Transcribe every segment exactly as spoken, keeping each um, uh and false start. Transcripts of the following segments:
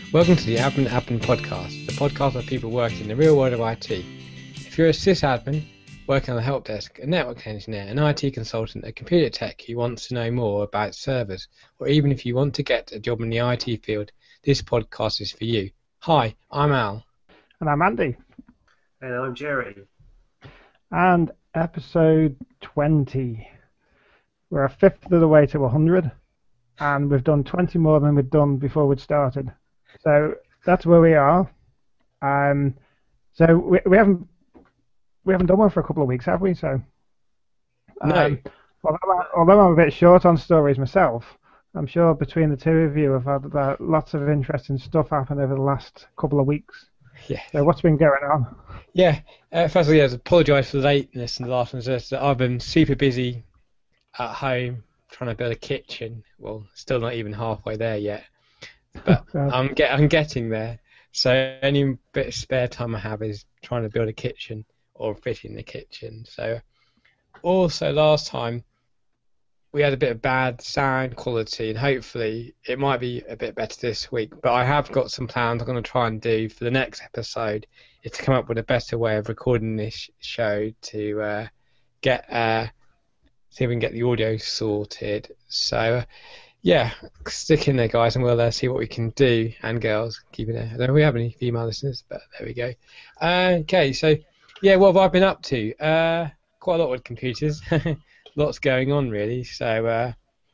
Welcome to the Admin Admin Podcast, the podcast of people working in the real world of I T. If you're a sysadmin, working on the help desk, a network engineer, an I T consultant, a computer tech who wants to know more about servers, or even if you want to get a job in the I T field, this podcast is for you. Hi, I'm Al. And I'm Andy. And I'm Jerry. And episode twenty. We're a fifth of the way to one hundred, and we've done twenty more than we'd done before we'd started. So that's where we are. Um, so we, we haven't we haven't done one for a couple of weeks, have we? So um, no. Although, I, although I'm a bit short on stories myself, I'm sure between the two of you have had uh, lots of interesting stuff happen over the last couple of weeks. Yeah. So what's been going on? Yeah. Uh, first of all, yeah, I apologise for the lateness in the last one. Just that I've been super busy at home trying to build a kitchen. Well, still not even halfway there yet. But I'm get I'm getting there. So any bit of spare time I have is trying to build a kitchen or fit in the kitchen. So also last time we had a bit of bad sound quality, and hopefully it might be a bit better this week. But I have got some plans I'm going to try and do for the next episode is to come up with a better way of recording this show to uh, get uh, see if we can get the audio sorted. So. Uh, Yeah, stick in there, guys, and we'll uh, see what we can do. And girls, keep it there. I don't know if we have any female listeners, but there we go. Uh, okay, so, yeah, what have I been up to? Uh, quite a lot with computers. Lots going on, really. So uh,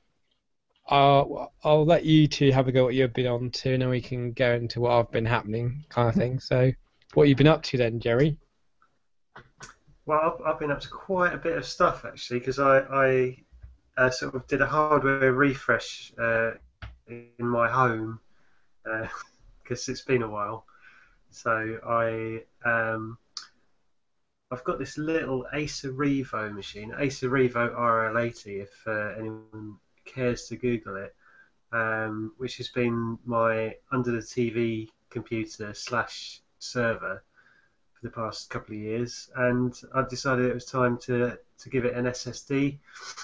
I'll, I'll let you two have a go what you've been on to, and then we can go into what I've been happening, kind of thing. So what have you been up to then, Jerry? Well, I've, I've been up to quite a bit of stuff, actually, because I... I... Uh, sort of did a hardware refresh uh, in my home because uh, it's been a while. So I um, I've got this little Acer Revo machine, Acer Revo R L eighty, if uh, anyone cares to Google it, um, which has been my under the T V computer slash server for the past couple of years, and I decided it was time to to give it an S S D.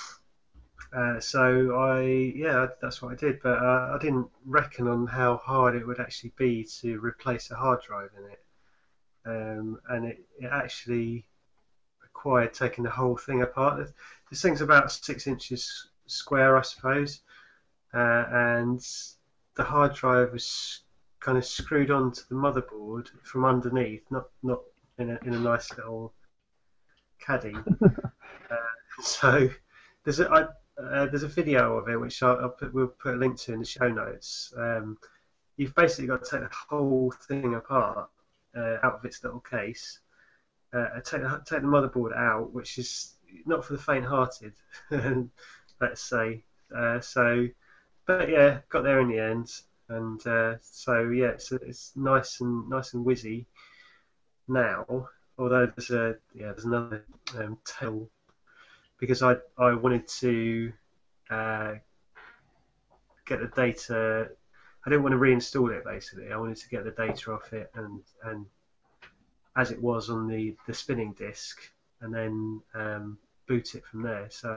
Uh, so I, yeah, that's what I did, but uh, I didn't reckon on how hard it would actually be to replace a hard drive in it, um, and it, it actually required taking the whole thing apart. This thing's about six inches square, I suppose, uh, and the hard drive was kind of screwed onto the motherboard from underneath, not not in a in a nice little caddy. uh, so there's a I, Uh, there's a video of it which I'll, I'll put, we'll put a link to in the show notes. Um, you've basically got to take the whole thing apart uh, out of its little case, uh, take, the, take the motherboard out, which is not for the faint-hearted, let's say. Uh, so, but yeah, got there in the end, and uh, so yeah, it's it's nice and nice and whizzy now. Although there's a yeah, there's another um, tail. Because I, I wanted to uh, get the data, I didn't want to reinstall it basically. I wanted to get the data off it and, and as it was on the, the spinning disk, and then um, boot it from there. So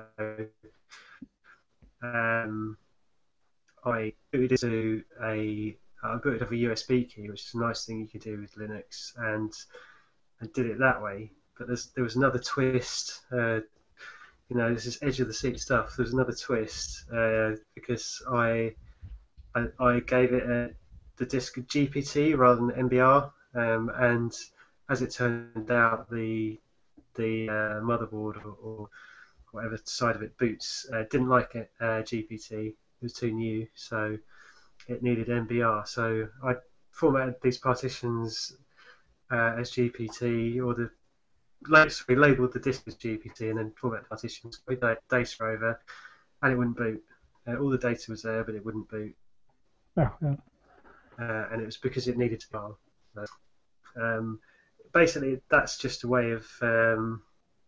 um, I booted to a I booted off a U S B key, which is a nice thing you can do with Linux, and and did it that way. But there's, there was another twist. Uh, You know, this is edge of the seat stuff. There's another twist uh, because I, I I gave it a, the disk G P T rather than M B R, um, and as it turned out, the the uh, motherboard or, or whatever side of it boots uh, didn't like it uh, G P T. It was too new, so it needed M B R. So I formatted these partitions uh, as G P T, or the we labelled the disk as G P T and then format partitions with data over, and it wouldn't boot. Uh, all the data was there, but it wouldn't boot. Oh, yeah. Uh, and it was because it needed to file. So, um, basically, that's just a way of um,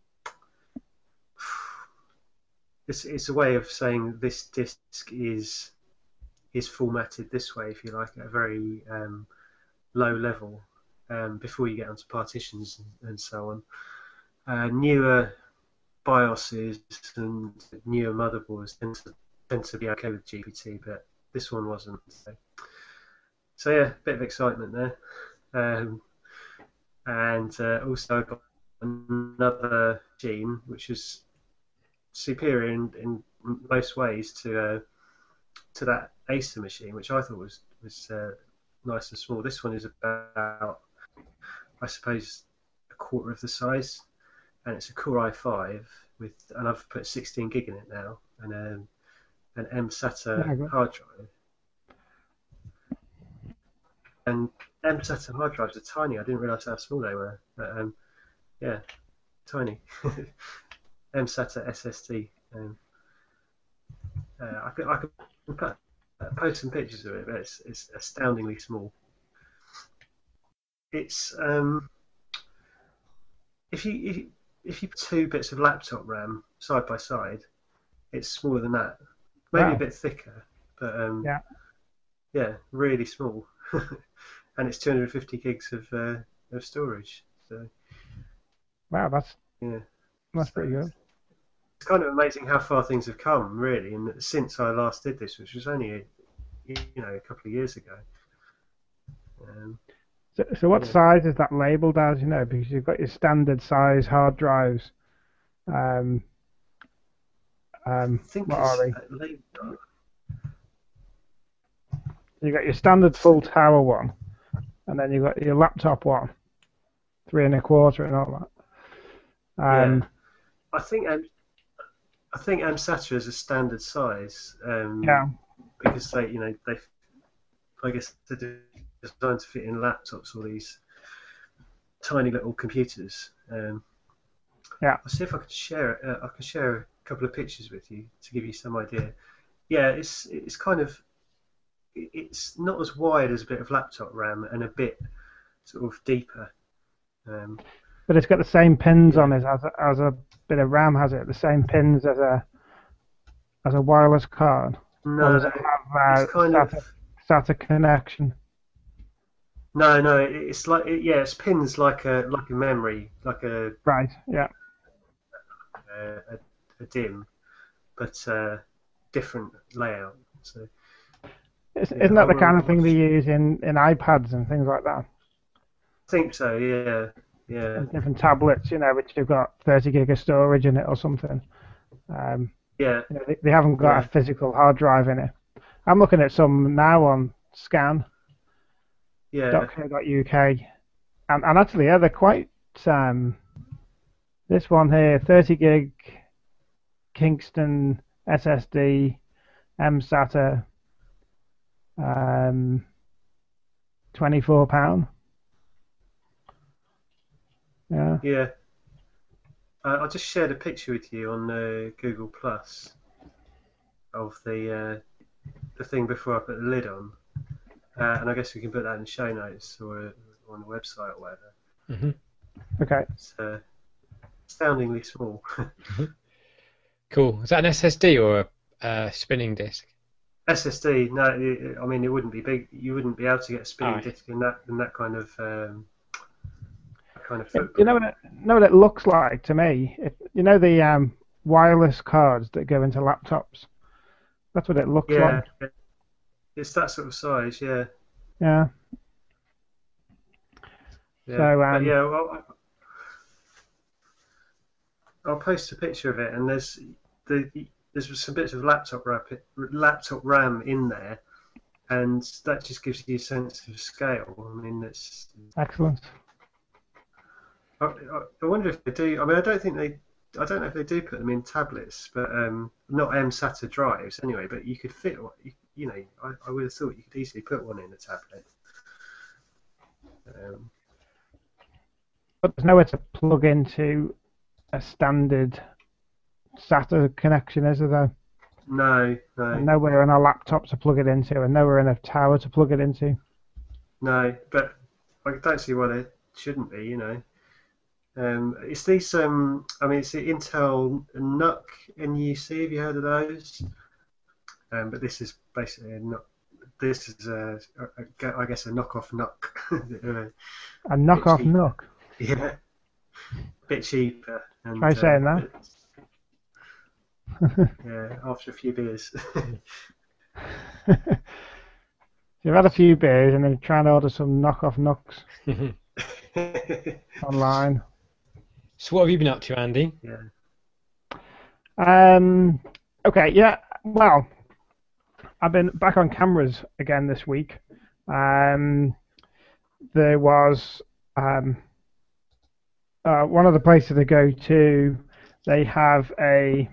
it's it's a way of saying this disk is is formatted this way, if you like, at a very um, low level. Um, before you get onto partitions and, and so on. Uh, newer BIOSes and newer motherboards tend to, tend to be okay with G P T, but this one wasn't. So, so yeah, a bit of excitement there. Um, and uh, also I got another machine which is superior in, in most ways to uh, to that Acer machine, which I thought was was uh, nice and small. This one is about, I suppose, a quarter of the size, and it's a Core i five with, and I've put sixteen gig in it now, and um, an M SATA Yeah, good. hard drive. And M SATA hard drives are tiny. I didn't realise how small they were. But, um, yeah, tiny. M SATA S S D. Um, uh, I could I could put, uh, post some pictures of it, but it's it's astoundingly small. It's um, if you if you, if you put two bits of laptop RAM side by side, it's smaller than that. Maybe Wow. a bit thicker, but um, Yeah. yeah, really small. And it's two hundred fifty gigs of uh, of storage. So Wow, that's yeah, that's so pretty good. it's kind of amazing how far things have come, really. And since I last did this, which was only a, you know a couple of years ago. Um, So, so what Yeah. size is that labelled as? You know, because you've got your standard size hard drives. Um, um, I think what it's are they? uh, late, You got your standard full tower one, and then you've got your laptop one, three and a quarter and all that. Um, yeah. I think um, I think M SATA is a standard size. Um, yeah. Because they, you know, they, I guess they're designed to fit in laptops or these tiny little computers. Um, Yeah. I'll see if I could share. Uh, I can share a couple of pictures with you to give you some idea. Yeah, it's it's kind of it's not as wide as a bit of laptop RAM and a bit sort of deeper. Um, But it's got the same pins Yeah. on it as a, as a bit of RAM has it. The same pins as a as a wireless card. Or no, does it have it's uh, kind SATA, of SATA connection? no, no. it- It's like it, yeah, it's pins like a like a memory, like a Right. Yeah. a, a, a DIMM, but uh, different layout. So Is, Yeah, isn't that I the kind will- of thing they use in, in iPads and things like that? I think so. Yeah, yeah, And different tablets, you know, which have got thirty gig of storage in it or something. Um, yeah, you know, they, they haven't got Yeah. a physical hard drive in it. I'm looking at some now on scan yeah. dot co dot U K, and, and actually, yeah, they're quite. Um, this one here, thirty gig Kingston S S D, M SATA, um, twenty-four pound. Yeah. Yeah. Uh, I just shared a picture with you on uh, Google Plus of the uh, the thing before I put the lid on, uh, and I guess we can put that in the show notes or uh, on the website or whatever. hmm Okay. It's uh, astoundingly small. Cool. Is that an S S D or a uh, spinning disk? S S D, no, it, I mean it wouldn't be big. You wouldn't be able to get a spinning Aye. disk in that in that kind of um, that kind of Do footprint. you know what it, know what it looks like to me? It, you know the um, wireless cards that go into laptops. That's what it looks Yeah, like. it's that sort of size. Yeah, Yeah. yeah. So, but um, yeah, well, I- I'll post a picture of it, and there's the there's some bits of laptop RAM, laptop RAM in there, and that just gives you a sense of scale. I mean, it's. Excellent. I, I I wonder if they do. I mean, I don't think they. I don't know if they do put them in tablets, but um, not M SATA drives anyway. But you could fit. one- You, you know, I, I would have thought you could easily put one in a tablet. Um, But there's nowhere to plug into a standard SATA connection, is there? Though? no, And no, nowhere on a laptop to plug it into, and nowhere in a tower to plug it into. no. But I don't see why they shouldn't be. You know. Um, it's these. Um, I mean, it's the Intel N U C N U C. Have you heard of those? Um, but this is basically a N U C. This is a, a, a, I guess a knockoff N U C. A knockoff cheap. N U Yeah, bit cheaper. And, Try saying uh, that. Yeah, after a few beers. C. you've had a few beers and then trying to order some knockoff Nucks online. So what have you been up to, Andy? Yeah. Um. Okay. Yeah. Well, I've been back on cameras again this week. Um. There was um. Uh, one of the places to go to. They have a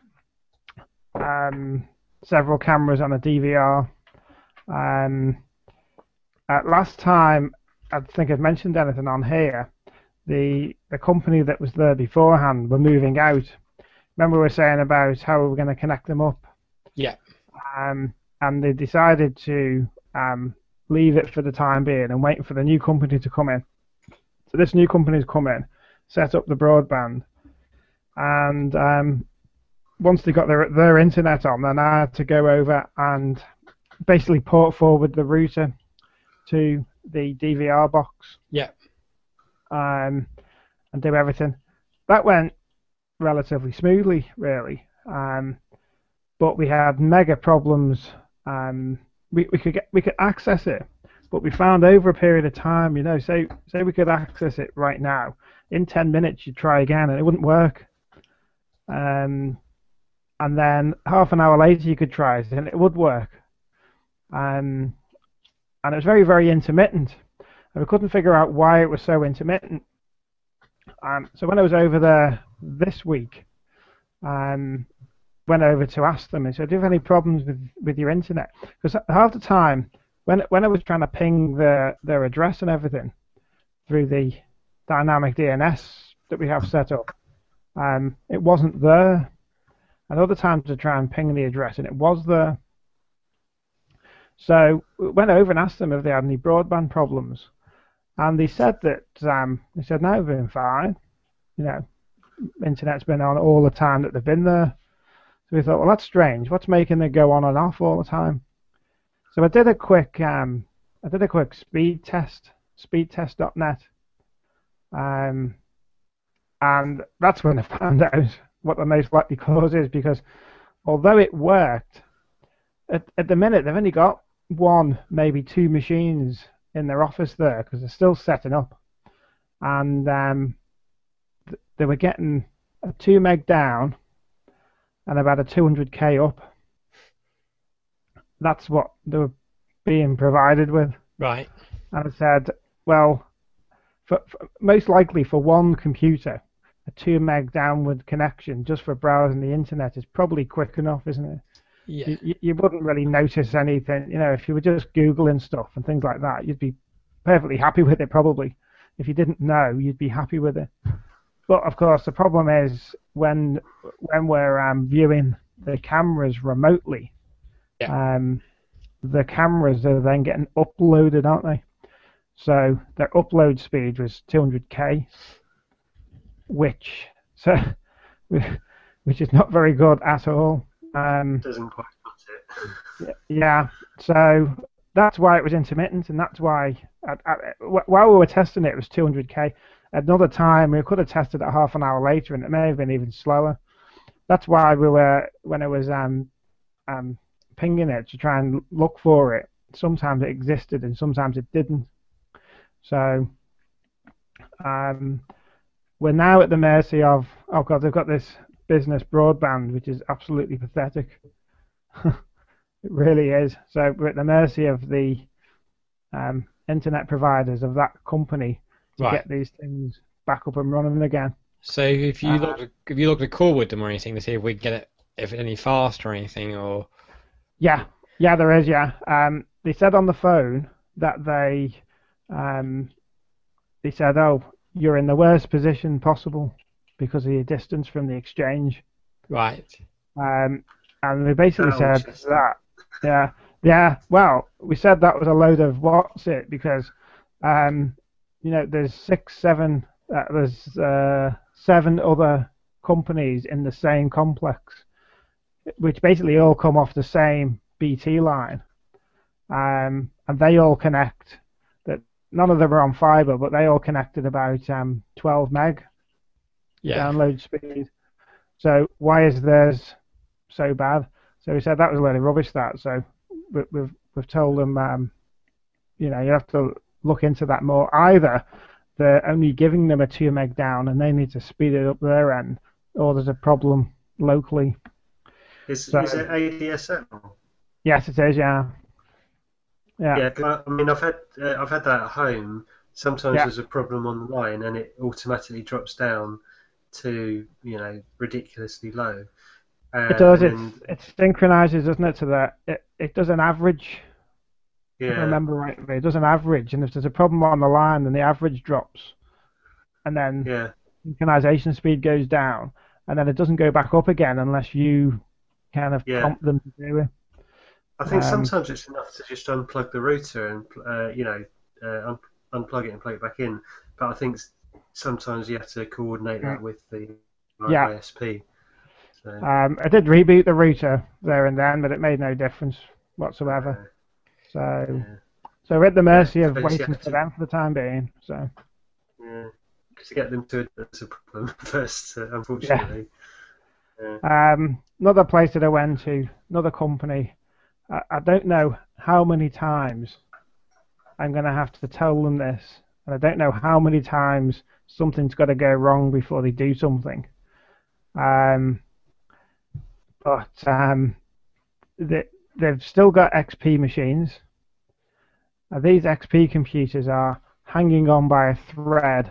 um several cameras on a D V R. Um. Uh, last time, I think I've mentioned anything on here. The the company that was there beforehand were moving out. Remember we were saying about how we were going to connect them up? Yeah. Um, and they decided to um, leave it for the time being and wait for the new company to come in. So this new company's come in, set up the broadband, and um, once they got their their internet on, then I had to go over and basically port forward the router to the D V R box. Yeah. Um, and do everything. That went relatively smoothly, really. Um, but we had mega problems. Um, we we could get we could access it, but we found over a period of time, you know, say say we could access it right now. In ten minutes, you'd try again, and it wouldn't work. Um, and then half an hour later, you could try it, and it would work. Um, and it was very very intermittent. And we couldn't figure out why it was so intermittent. Um, so when I was over there this week, um, went over to ask them, and said, "Do you have any problems with, with your internet?" Because half the time, when when I was trying to ping their their address and everything through the dynamic D N S that we have set up, um, it wasn't there. And other times to try and ping the address, and it was there. So we went over and asked them if they had any broadband problems. And they said that um, they said no, they've been fine. You know, internet's been on all the time that they've been there. So we thought, well, that's strange. What's making it go on and off all the time? So I did a quick, um, I did a quick speed test, speedtest dot net, um, and that's when I found out what the most likely cause is. Because although it worked, at at the minute they've only got one, maybe two machines in their office there because they're still setting up, and um, th- they were getting a two meg down and about a two hundred K up. That's what they were being provided with. Right. And I said, well, for, for, most likely for one computer, a two meg downward connection just for browsing the internet is probably quick enough, isn't it? Yeah. You, you wouldn't really notice anything, you know, if you were just Googling stuff and things like that, you'd be perfectly happy with it probably. If you didn't know, you'd be happy with it. But of course, the problem is when when we're um, viewing the cameras remotely, yeah. um, the cameras are then getting uploaded, aren't they? So their upload speed was two hundred K, which so which is not very good at all. Um, Doesn't quite cut it. Yeah, so that's why it was intermittent, and that's why at, at, while we were testing it, it was two hundred K. Another time, we could have tested it half an hour later, and it may have been even slower. That's why we were, when it was um, um, pinging it to try and look for it, sometimes it existed and sometimes it didn't. So um, we're now at the mercy of, oh God, they've got this business broadband, which is absolutely pathetic. It really is. So we're at the mercy of the um, internet providers of that company to right. get these things back up and running again. So if you uh, look, if you look at a call with them or anything to see if we can get it, if it's any faster or anything, or yeah, yeah, there is. Yeah, um, they said on the phone that they, um, they said, oh, you're in the worst position possible because of your distance from the exchange. Right. Um, and they basically Oh, said that, yeah, yeah. Well, we said that was a load of what's it because, um, you know, there's six, seven, uh, there's uh, seven other companies in the same complex, which basically all come off the same B T line, um, and they all connect. That none of them are on fiber, but they all connected about um, twelve meg yeah. download speed. So why is theirs so bad? So we said that was a load of rubbish. That so we, we've we've told them, um, you know, you have to look into that more. Either they're only giving them a two meg down and they need to speed it up their end, or there's a problem locally. Is, so, is it A D S L? Yes, it is. Yeah. Yeah. Yeah. 'Cause I mean, I've had uh, I've had that at home. Sometimes yeah. there's a problem on the line and it automatically drops down to, you know, ridiculously low. Uh, it does. It then, it synchronizes, doesn't it? To that. It it does an average. yeah. If I remember rightly, it does an average, and if there's a problem on the line, then the average drops, and then Yeah. synchronization speed goes down, and then it doesn't go back up again unless you kind of Yeah. prompt them to do it. I think Um, sometimes it's enough to just unplug the router and uh, you know uh, un- unplug it and plug it back in. But I think s- sometimes you have to coordinate that with the Yeah. I S P. So, Um, I did reboot the router there and then, but it made no difference whatsoever. So, yeah. so we're at the mercy Yeah, of suppose you waiting have for to- them for the time being. So, Yeah. To get them to that's a problem first, uh, unfortunately. Yeah. um, another place that I went to, another company. I, I don't know how many times I'm going to have to tell them this, and I don't know how many times something's got to go wrong before they do something. Um, but um, they, they've still got X P machines. Uh, these X P computers are hanging on by a thread.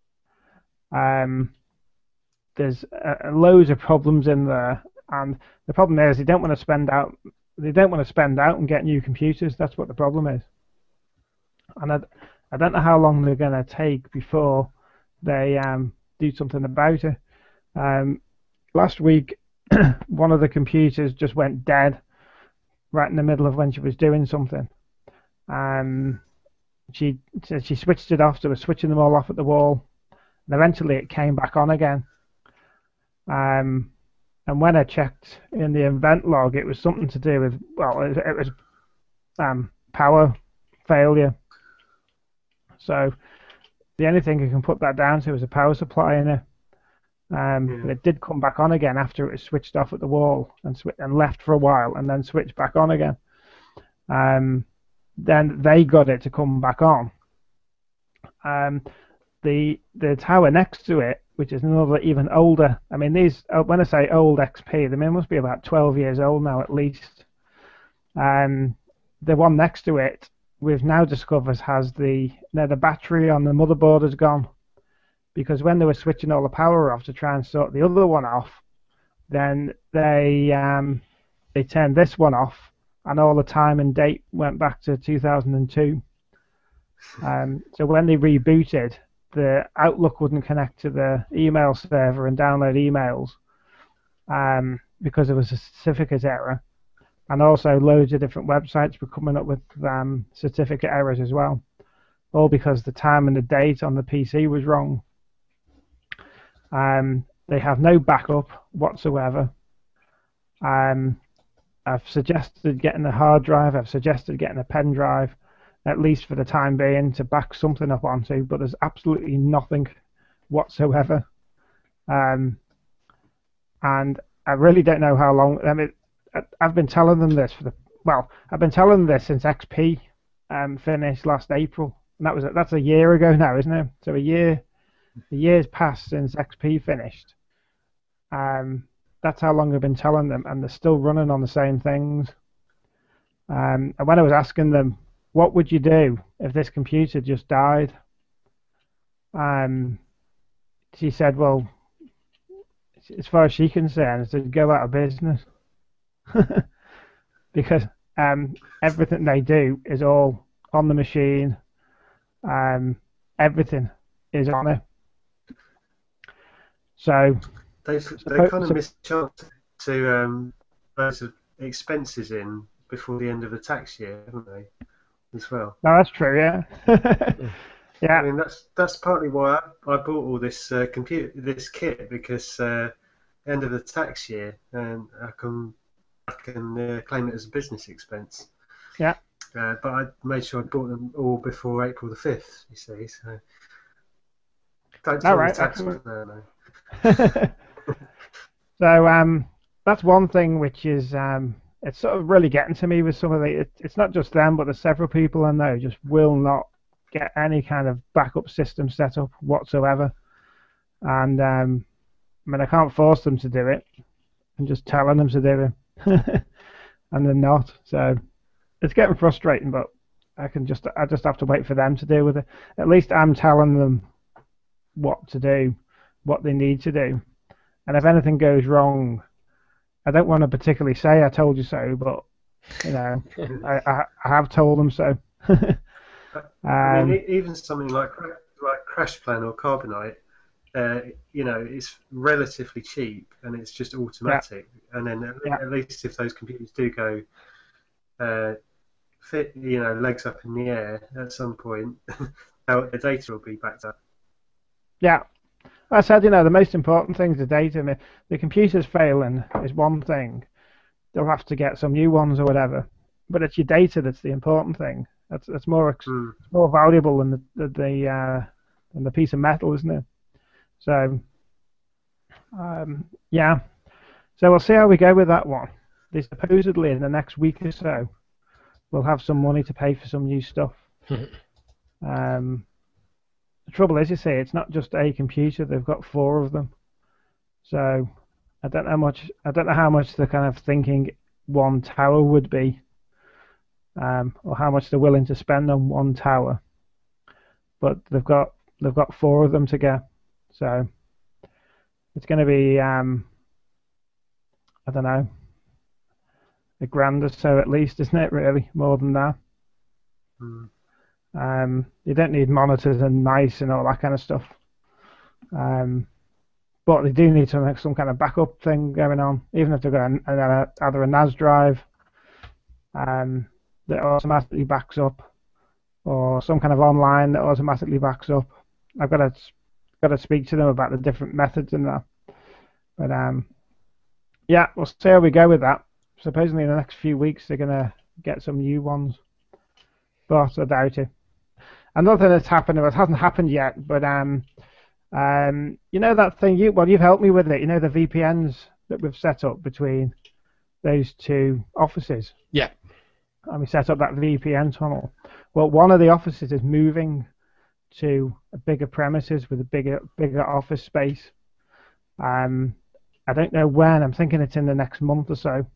Um, there's uh, loads of problems in there, and the problem is they don't want to spend out. They don't want to spend out and get new computers. That's what the problem is. And I, I don't know how long they're going to take before they um, do something about it. Um, last week, one of the computers just went dead right in the middle of when she was doing something. Um, she she switched it off, so we're switching them all off at the wall. And eventually it came back on again. Um, and when I checked in the event log, it was something to do with, well, it, it was um, power failure. So the only thing I can put that down to is a power supply in it. Um, Yeah. But it did come back on again after it was switched off at the wall and sw- and left for a while and then switched back on again. Um, then they got it to come back on. Um, the the tower next to it, which is another even older. I mean, these uh, when I say old X P, they must be about twelve years old now at least. Um, the one next to it, we've now discovered has the now the battery on the motherboard has gone, because when they were switching all the power off to try and sort the other one off, then they um, they turned this one off, and all the time and date went back to two thousand two. Um, so when they rebooted, the Outlook wouldn't connect to the email server and download emails um, because there was a certificate error. And also loads of different websites were coming up with um, certificate errors as well, all because the time and the date on the P C was wrong. Um, they have no backup whatsoever. Um, I've suggested getting a hard drive. I've suggested getting a pen drive, at least for the time being, to back something up onto, but there's absolutely nothing whatsoever. Um, and I really don't know how long. I mean, I've been telling them this for the well, I've been telling them this since X P um, finished last April, and that was that's a year ago now, isn't it? So a year, a year's passed since X P finished. Um, that's how long I've been telling them, and they're still running on the same things. Um, and when I was asking them, what would you do if this computer just died? Um, she said, well, as far as she's concerned, to go out of business. Because um, everything they do is all on the machine. Um, everything is on it. So They've they kind of missed a chance to um, loads of expenses in before the end of the tax year, haven't they? As well. No, that's true. Yeah. Yeah. I mean, that's that's partly why I, I bought all this uh, computer, this kit, because uh, end of the tax year, and I can I can uh, claim it as a business expense. Yeah. Uh, but I made sure I bought them all before April the fifth. You see, so don't tell All the right, tax man. excellent. No, no. So um, that's one thing which is um, it's sort of really getting to me with some of the. It, it's not just them, but there's several people I know just will not get any kind of backup system set up whatsoever. And um, I mean, I can't force them to do it. I'm just telling them to do it, and they're not. So it's getting frustrating, but I can just I just have to wait for them to deal with it. At least I'm telling them what to do, what they need to do, and if anything goes wrong, I don't want to particularly say I told you so, but you know, I, I, I have told them so. um, I mean, even something like like CrashPlan or Carbonite, uh, you know, it's relatively cheap and it's just automatic. Yeah. And then at, yeah. at least if those computers do go, uh, fit, you know, legs up in the air at some point, how the data will be backed up. Yeah. I said, you know, the most important thing is the data. I mean, the computer's failing is one thing. They'll have to get some new ones or whatever. But it's your data that's the important thing. That's that's more mm. it's more valuable than the the, the uh, than the piece of metal, isn't it? So, um, yeah. So we'll see how we go with that one. They supposedly in the next week or so, we'll have some money to pay for some new stuff. um. The trouble is, you see, it's not just a computer. They've got four of them. So I don't know how much. I don't know how much they're kind of thinking one tower would be, um, or how much they're willing to spend on one tower. But they've got they've got four of them to get. So it's going to be um, I don't know, a grand or so at least, isn't it? Really, more than that. Mm. Um, you don't need monitors and mice and all that kind of stuff. Um, but they do need some some kind of backup thing going on, even if they've got an, an, either a N A S drive um, that automatically backs up, or some kind of online that automatically backs up. I've got to got to speak to them about the different methods and that. But um, yeah, we'll see how we go with that. Supposedly in the next few weeks they're gonna get some new ones, but I doubt it. Another thing that's happened, well, it hasn't happened yet, but um, um, you know that thing, you well, you've helped me with it. You know the V P Ns that we've set up between those two offices. Yeah. And we set up that V P N tunnel. Well, one of the offices is moving to a bigger premises with a bigger, bigger office space. Um, I don't know when. I'm thinking it's in the next month or so.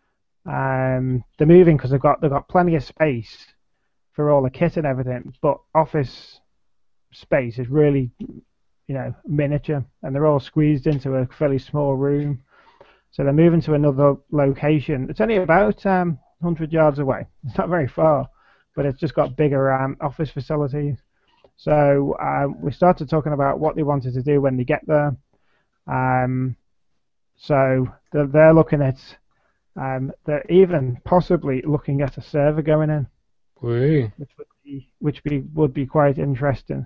Um, they're moving because they've got they've got plenty of space for all the kit and everything, but office space is really, you know, miniature, and they're all squeezed into a fairly small room. So they're moving to another location. It's only about um, one hundred yards away. It's not very far, but it's just got bigger um, office facilities. So um, we started talking about what they wanted to do when they get there. Um, so they're, they're looking at, um, they're even possibly looking at a server going in. Woo. Which would be which be would be quite interesting.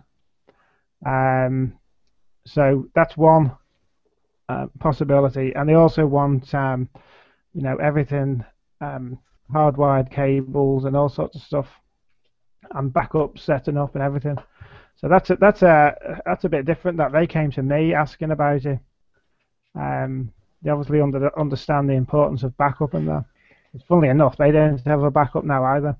Um, so that's one uh, possibility, and they also want um, you know, everything, um, hardwired cables and all sorts of stuff, and backup setting up and everything. So that's a, that's a that's a bit different. That they came to me asking about it. Um, they obviously under, understand the importance of backup and that. Funnily enough, they don't have a backup now either.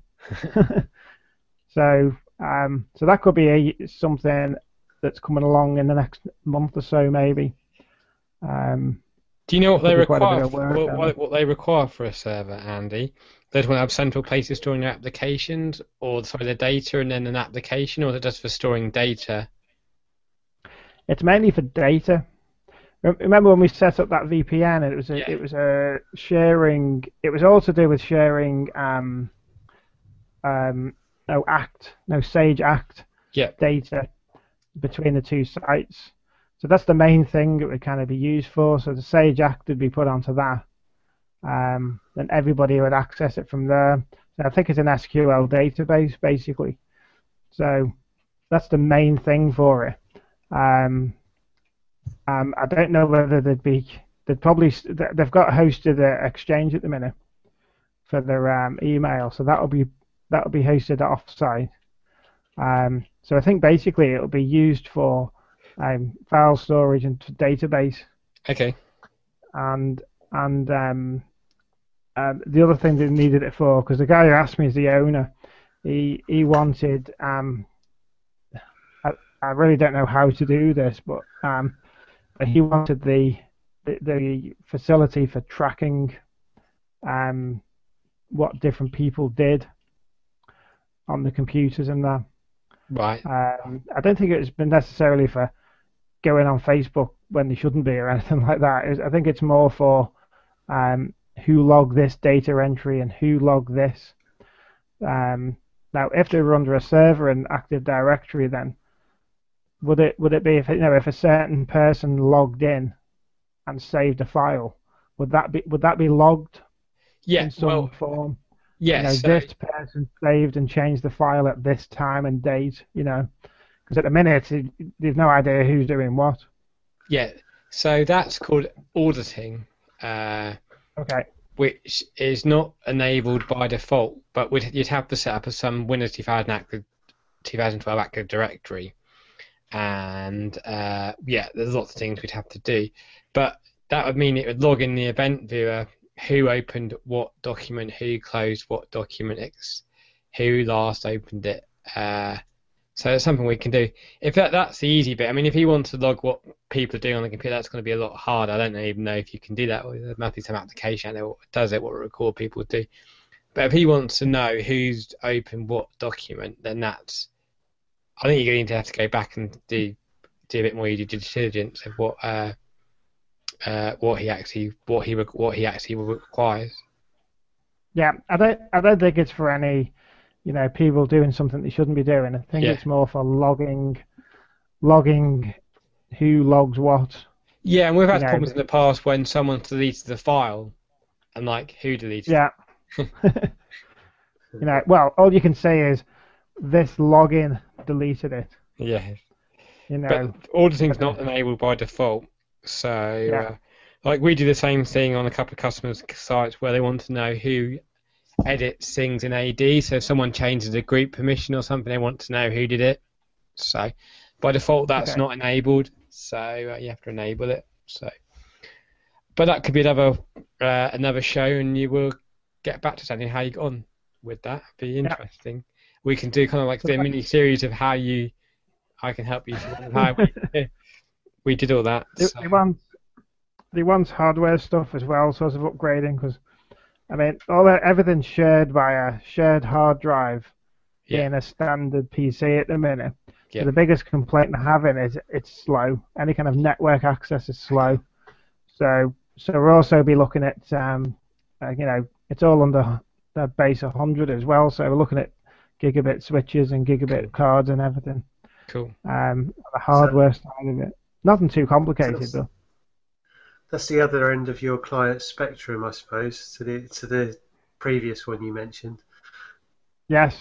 so um, so that could be a, something that's coming along in the next month or so, maybe. Um, Do you know what they require? For, what, what, what they require for a server, Andy? They just want to have central places storing their applications, or sorry, the data, and then an application, or is it just for storing data? It's mainly for data. Remember when we set up that V P N? It was a, yeah. it was a sharing. It was all to do with sharing. Um, um, no Act, no Sage Act yeah. data between the two sites. So that's the main thing it would kind of be used for. So the Sage Act would be put onto that. Um, then everybody would access it from there. So I think it's an S Q L database, basically. So that's the main thing for it. Um, um, I don't know whether they'd be, they'd probably, they've got hosted an Exchange at the minute for their um, email. So that'll be, that'll be hosted off-site. Um, so I think basically it'll be used for um, file storage and database. Okay. And and um, um, the other thing they needed it for, because the guy who asked me is the owner. He he wanted. Um, I, I really don't know how to do this, but um, he wanted the the, the facility for tracking um, what different people did on the computers and that. Right. Um, I don't think it's been necessarily for going on Facebook when they shouldn't be or anything like that. It's, I think it's more for um, who logged this data entry and who logged this. Um, now, if they were under a server in Active Directory, then would it would it be if you know if a certain person logged in and saved a file, would that be would that be logged Yeah. in some Well. form? Yes. You know, so- this person saved and changed the file at this time and date. You know, because at the minute it, there's no idea who's doing what. Yeah. So that's called auditing. Uh, Okay. which is not enabled by default, but would, you'd have to set up as some Windows two thousand Active, twenty twelve Active Directory, and uh, yeah, there's lots of things we'd have to do, but that would mean it would log in the event viewer who opened what document, who closed what document, ex- who last opened it. Uh, so it's something we can do. If that, that's the easy bit. I mean, if you want to log what people are doing on the computer, that's going to be a lot harder. I don't even know if you can do that. Or there must be some application out there that does it, what record people do. But if he wants to know who's opened what document, then that's. I think you're going to have to go back and do do a bit more due diligence of what uh, uh, what he actually what he what he actually requires. Yeah, I don't I don't think it's for any, you know, people doing something they shouldn't be doing. I think Yeah. it's more for logging, logging who logs what. Yeah, and we've had You know, problems in the past when someone deleted the file, and like who deleted Yeah. You know, well, all you can say is this login deleted it. it? Yeah. You know, But auditing's not enabled by default, so Yeah. uh, like we do the same thing on a couple of customers' sites where they want to know who edits things in A D. So if someone changes a group permission or something, they want to know who did it. So by default, that's Okay. not enabled. So uh, you have to enable it. So, but that could be another uh, another show, and you will get back to something how you got on with that. Be interesting. We can do kind of like So the that- mini series of how you. I can help you. sort of How we, we did all that. they, so- they want they want hardware stuff as well, sort of upgrading, because I mean, all that, everything's shared by a shared hard drive Yeah. being a standard P C at the minute. Yeah. So the biggest complaint they're having is it's slow. Any kind of network access is slow. So so we'll also be looking at um, uh, you know, it's all under the base one hundred as well. So we're looking at gigabit switches and gigabit Cool. cards and everything. Cool. Um, the hardware side of it. Nothing too complicated though. That's the other end of your client spectrum, I suppose, to the to the previous one you mentioned. Yes.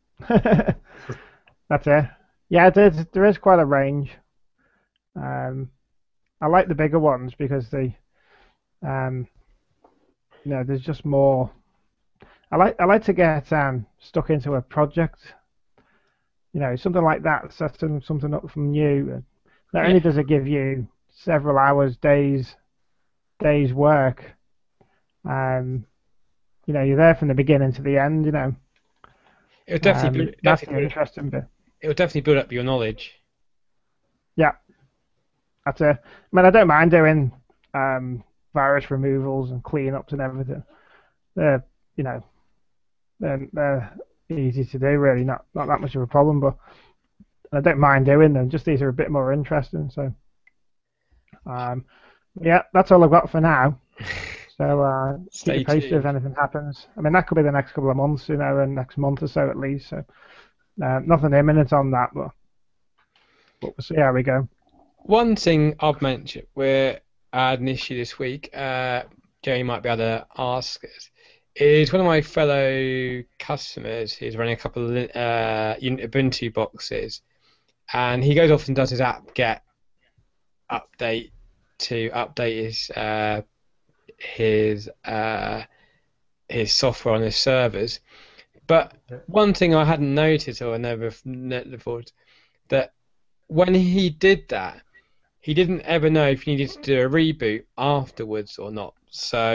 That's it. Yeah, there's, there is quite a range. Um, I like the bigger ones because they, um, you know, there's just more. I like I like to get um, stuck into a project. You know, something like that, setting something up from new. Not Yeah. only does it give you several hours, days, days work. Um, you know, you're there from the beginning to the end. You know, It would definitely, um, build, that's the definitely, interesting bit. it would definitely build up your knowledge. Yeah, that's it. I mean, I don't mind doing um, virus removals and cleanups and everything. They're, you know, they're, they're easy to do, really. Not not that much of a problem, but I don't mind doing them. Just these are a bit more interesting. So, um, yeah, that's all I've got for now. So, uh, keep Stay you posted if tuned. anything happens. I mean, that could be the next couple of months, you know, and next month or so at least. So, uh, nothing imminent on that, but, but we'll see how we go. One thing I've mentioned, where I had an issue this week, uh, Jerry might be able to ask us, is one of my fellow customers who's running a couple of uh, Ubuntu boxes, and he goes off and does his apt-get update to update his uh, his uh, his software on his servers. But one thing I hadn't noticed, or I never never thought, that when he did that, he didn't ever know if he needed to do a reboot afterwards or not. So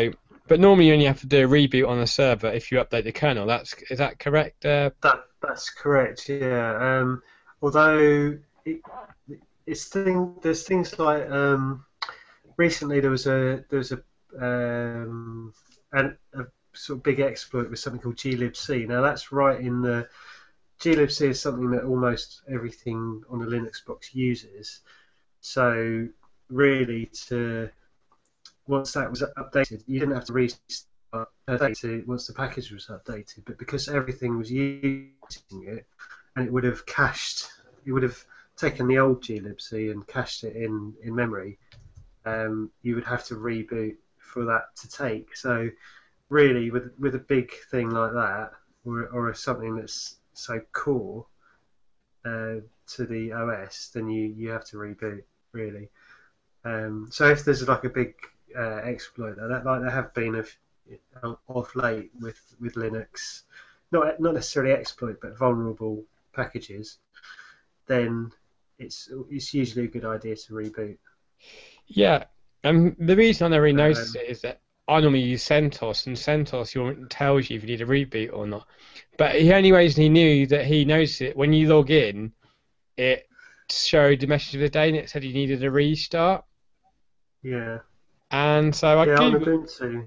But normally you only have to do a reboot on a server if you update the kernel. That's is that correct? Uh, That that's correct. Yeah. Um, although it, it's thing there's things like um, recently there was a there was a um, an, a sort of big exploit with something called glibc. Now that's right in the glibc is something that almost everything on a Linux box uses. So really, to once that was updated, you didn't have to restart it once the package was updated. But because everything was using it, and it would have cached, it would have taken the old glibc and cached it in in memory. Um, you would have to reboot for that to take. So really, with with a big thing like that, or or something that's so core uh, to the O S, then you, you have to reboot really. Um, so if there's like a big uh, exploit that like there have been of of late with, with Linux, not not necessarily exploit but vulnerable packages, then it's it's usually a good idea to reboot. yeah, and the reason I never really Um, noticed it is that I normally use CentOS, and CentOS you tells you if you need a reboot or not. But the only reason he knew that he noticed it when you log in, it showed the message of the day and it said you needed a restart. yeah. And so I Yeah, on googled, Ubuntu.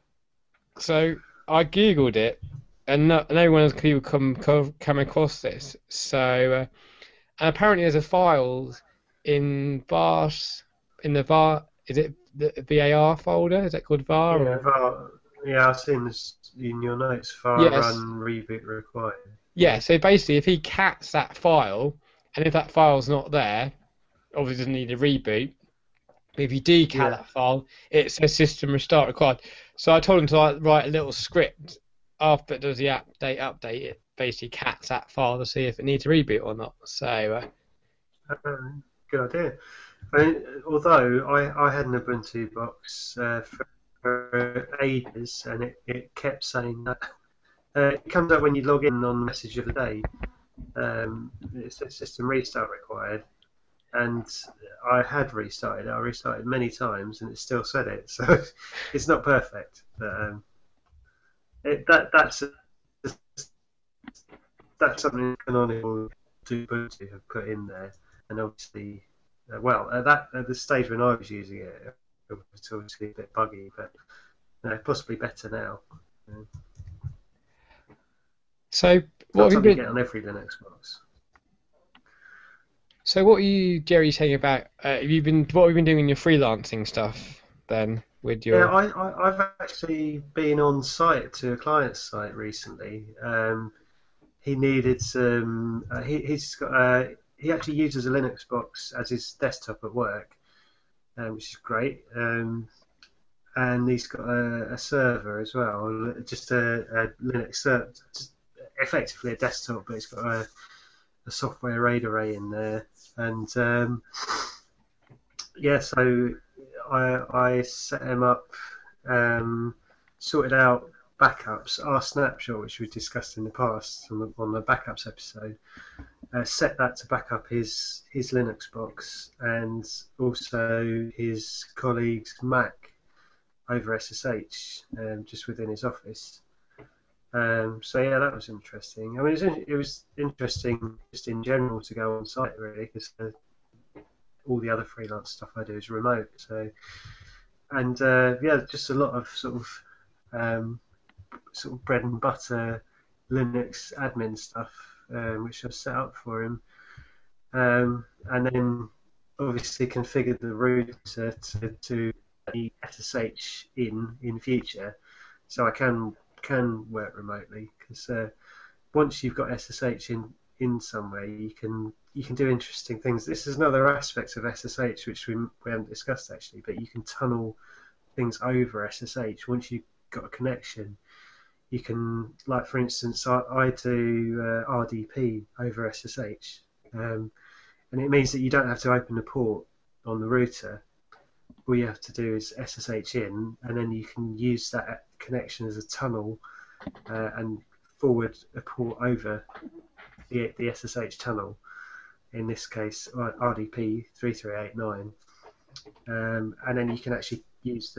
so I googled it, and no, no one has people come come come across this. So uh, and apparently there's a file in vars in the var is it the var folder? Is that called var? Yeah, Or? var, yeah, I've seen this in your notes. Var run Yes. reboot required. Yeah. So basically, if he cats that file, and if that file's not there, obviously doesn't need a reboot. But if you decat Yeah. that file, it says system restart required. So I told him to like, write a little script after it does the update update. It basically cats that file to see if it needs a reboot or not. So uh, Uh, good idea. I mean, although I, I had an Ubuntu box uh, for, for ages, and it, it kept saying that uh, it comes up when you log in on message of the day. Um, it says system restart required, and I had restarted. I restarted many times, and it still said it. So it's not perfect, but um, it, that that's that's something Canonical to Ubuntu have put in there, and obviously. Uh, well, at that at the stage when I was using it, it was obviously a bit buggy, but uh, possibly better now. Uh, so what not have you something you been? get on every Linux box. So what are you, Jerry, saying about? Uh, have you been? What have you been doing in your freelancing stuff then with your? Yeah, I, I, I've actually been on site to a client's site recently. Um, he needed some. Uh, he, he's got. Uh, he actually uses a Linux box as his desktop at work, um, which is great. Um, and he's got a, a server as well, just a, a Linux server, just effectively a desktop, but it's got a, a software RAID array in there. And um, yeah, so I, I set him up, um, sorted out backups, our snapshot, which we discussed in the past on the, on the backups episode. Uh, set that to back up his his Linux box and also his colleague's Mac over S S H, um, just within his office. Um, so yeah, that was interesting. I mean, it was, it was interesting just in general to go on site really, because uh, all the other freelance stuff I do is remote. So and uh, yeah, just a lot of sort of um, sort of bread and butter Linux admin stuff, um, which I've set up for him, um, and then obviously configured the router to, to the S S H in in future, so I can can work remotely. Because uh, once you've got S S H in in somewhere, you can you can do interesting things. This is another aspect of S S H which we we haven't discussed actually, but you can tunnel things over S S H once you've got a connection. You can, like for instance, I, I do uh, R D P over S S H, um, and it means that you don't have to open the port on the router. All you have to do is S S H in, and then you can use that connection as a tunnel uh, and forward a port over the, the S S H tunnel. In this case, R D P three three eight nine, um, and then you can actually use the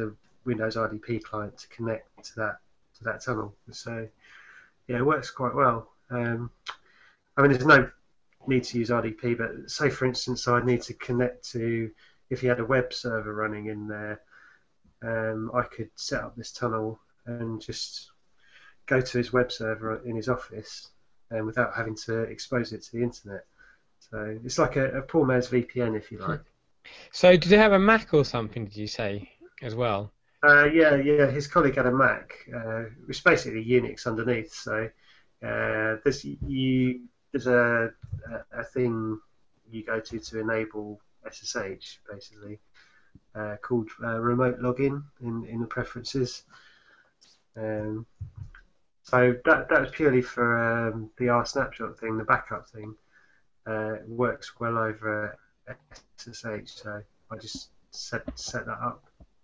Windows R D P client to connect to that to that tunnel. So yeah, it works quite well. Um, I mean, there's no need to use R D P, but say for instance, I'd need to connect to, if you had a web server running in there, um, I could set up this tunnel and just go to his web server in his office, and without having to expose it to the internet. So it's like a, a poor man's V P N, if you like. So did they have a Mac or something, did you say, as well? Uh, yeah, yeah. His colleague had a Mac, uh, which is basically Unix underneath. So uh, there's you there's a, a a thing you go to to enable S S H, basically, uh, called uh, remote login in in the preferences. Um, so that that was purely for um, the R snapshot thing, the backup thing. Uh, it works well over S S H, so I just set set that up.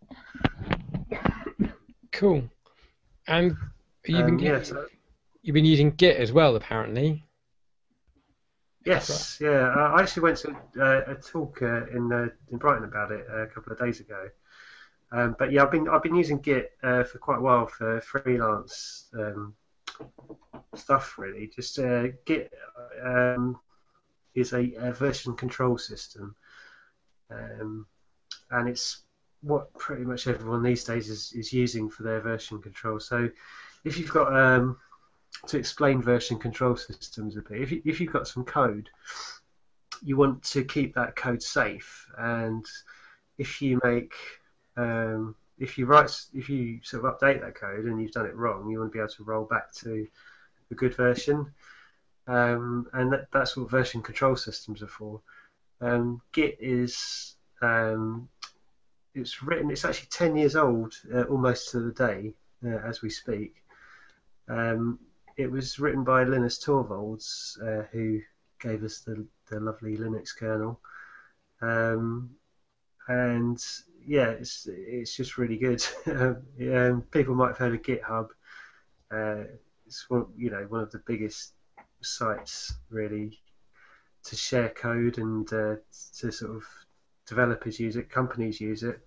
Cool. And you've Um, been yeah, so, you've been using Git as well, apparently. yes, yeah. Uh, I actually went to uh, a talk uh, in uh, in Brighton about it uh, a couple of days ago. Um, but yeah, I've been I've been using Git uh, for quite a while for freelance um, stuff, really. Just uh, Git um, is a, a version control system, um, and it's what pretty much everyone these days is, is using for their version control. So if you've got um, to explain version control systems a bit, if, you, if you've got some code, you want to keep that code safe, and if you make um, if you write if you sort of update that code and you've done it wrong, you want to be able to roll back to a good version, um, and that, that's what version control systems are for. Um, Git is um, it's written. It's actually ten years old, uh, almost to the day uh, as we speak. Um, it was written by Linus Torvalds, uh, who gave us the the lovely Linux kernel, um, and yeah, it's it's just really good. um, people might have heard of GitHub. Uh, it's one, you know, one of the biggest sites really to share code and uh, to sort of developers use it, companies use it,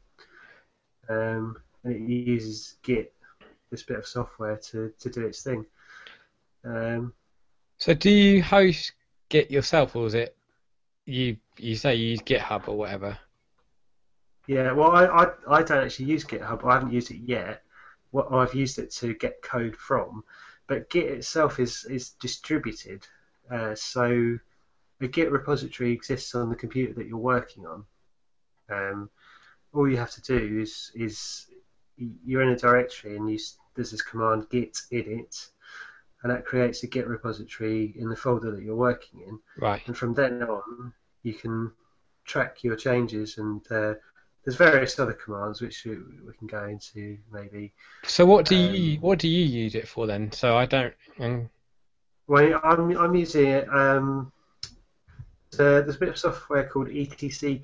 um, and it uses Git, this bit of software, to, to do its thing. Um, so do you host Git yourself, or is it you you say you use GitHub or whatever? yeah, well, I, I, I don't actually use GitHub. I haven't used it yet. What I've used it to get code from, but Git itself is is distributed. Uh, so a Git repository exists on the computer that you're working on. Um, all you have to do is is you're in a directory and you there's this command git init, and that creates a Git repository in the folder that you're working in. Right. And from then on, you can track your changes, and uh, there's various other commands which we, we can go into maybe. So what do um, you what do you use it for then? So I don't. Um... Well, I'm I'm using it. Um, uh, there's a bit of software called E T C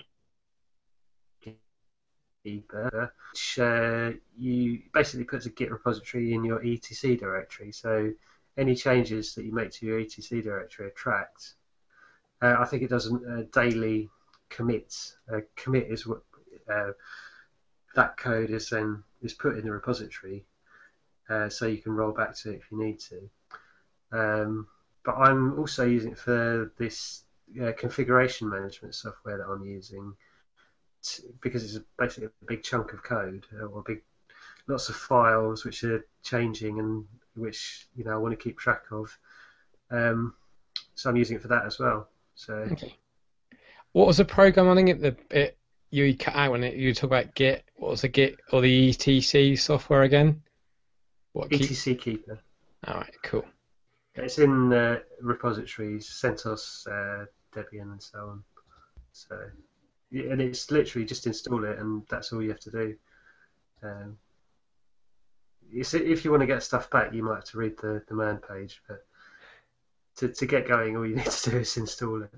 Keeper, which uh, you basically puts a Git repository in your E T C directory. So any changes that you make to your E T C directory are tracked. Uh, I think it does a daily commit. Uh, commit is what uh, that code is then is put in the repository, uh, so you can roll back to it if you need to. Um, but I'm also using it for this uh, configuration management software that I'm using, to, because it's basically a big chunk of code, uh, or big lots of files which are changing and which you know I want to keep track of. Um, so I'm using it for that as well. So. Okay. What was the program? I think it the it you cut out when it, you talk about Git. What was the Git or the E T C software again? What E T C Keeper. All right, cool. It's in uh, repositories, CentOS, uh, Debian, and so on. So, yeah, and it's literally just install it, and that's all you have to do. Um, it's, if you want to get stuff back, you might have to read the, the man page, but to to get going, all you need to do is install it.